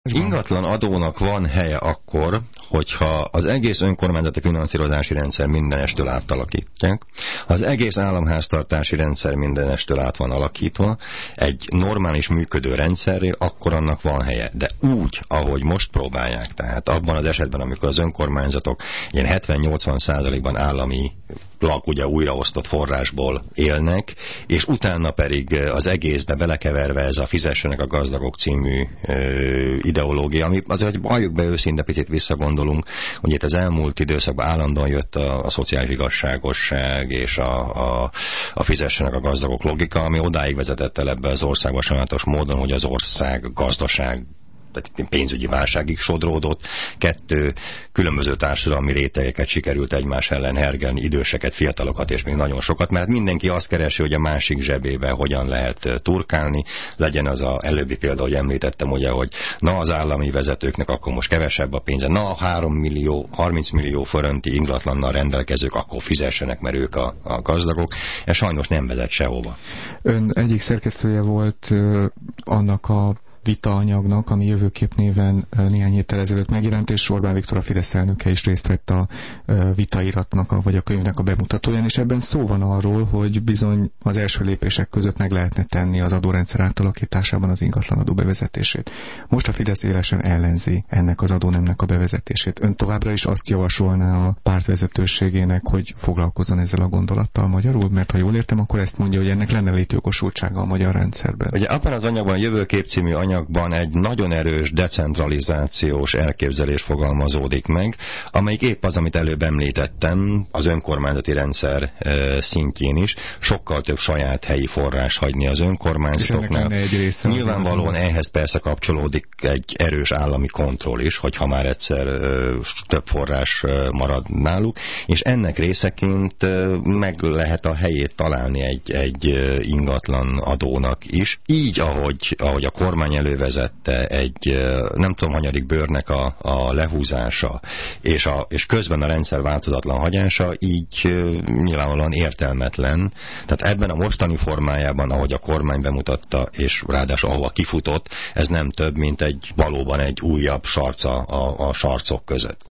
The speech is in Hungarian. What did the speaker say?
Ingatlan adónak van helye akkor, hogyha az egész önkormányzati finanszírozási rendszer mindenestől átalakítják, az egész államháztartási rendszer mindenestől át van alakítva, egy normális működő rendszerrel, akkor annak van helye. De úgy, ahogy most próbálják, tehát abban az esetben, amikor az önkormányzatok ilyen 70-80%-ban állami ugye újraosztott forrásból élnek, és utána pedig az egészbe belekeverve ez a fizessenek a gazdagok című ideológia, ami azért, hogy halljuk be őszinte, picit visszagondolunk, hogy itt az elmúlt időszakban állandóan jött a szociális igazságosság és a fizessenek a gazdagok logika, ami odáig vezetett el ebbe az országba sajátos módon, hogy az ország gazdaság pénzügyi válságig sodródott, 2 különböző társadalmi rétegeket sikerült egymás ellen hergelni, időseket, fiatalokat és még nagyon sokat, mert mindenki azt keresi, hogy a másik zsebébe hogyan lehet turkálni, legyen az a előbbi példa, hogy említettem, ugye, hogy na az állami vezetőknek akkor most kevesebb a pénze, na a 30 millió forinti ingatlannal rendelkezők akkor fizessenek, mert ők a gazdagok, és sajnos nem vezet sehova. Ön egyik szerkesztője volt annak a vitaanyagnak, ami Jövőkép néven néhány héttel ezelőtt megjelent, és Orbán Viktor, a Fidesz elnöke is részt vett a vitairatnak, vagy a könyvnek a bemutatóján, és ebben szó van arról, hogy bizony az első lépések között meg lehetne tenni az adórendszer átalakításában az ingatlanadó bevezetését. Most a Fidesz élesen ellenzi ennek az adónemnek a bevezetését. Ön továbbra is azt javasolná a párt vezetőségének, hogy foglalkozzon ezzel a gondolattal magyarul, mert ha jól értem, akkor ezt mondja, hogy ennek lenne létjogosultsága a magyar rendszerben. Ugye abban az anyagban, a Jövőkép című anyagban egy nagyon erős decentralizációs elképzelés fogalmazódik meg, amelyik épp az, amit előbb említettem, az önkormányzati rendszer szintjén is, sokkal több saját helyi forrás hagyni az önkormányzatoknál. Nyilvánvalóan ehhez persze kapcsolódik egy erős állami kontroll is, hogyha már egyszer több forrás marad náluk, és ennek részeként meg lehet a helyét találni egy ingatlan adónak is. Így, ahogy a kormány elővezette egy nem tudom hanyadik bőrnek a lehúzása, és közben a rendszer változatlan hagyása, így nyilvánvalóan értelmetlen. Tehát ebben a mostani formájában, ahogy a kormány bemutatta, és ráadásul ahova kifutott, ez nem több, mint valóban egy újabb sarca a sarcok között.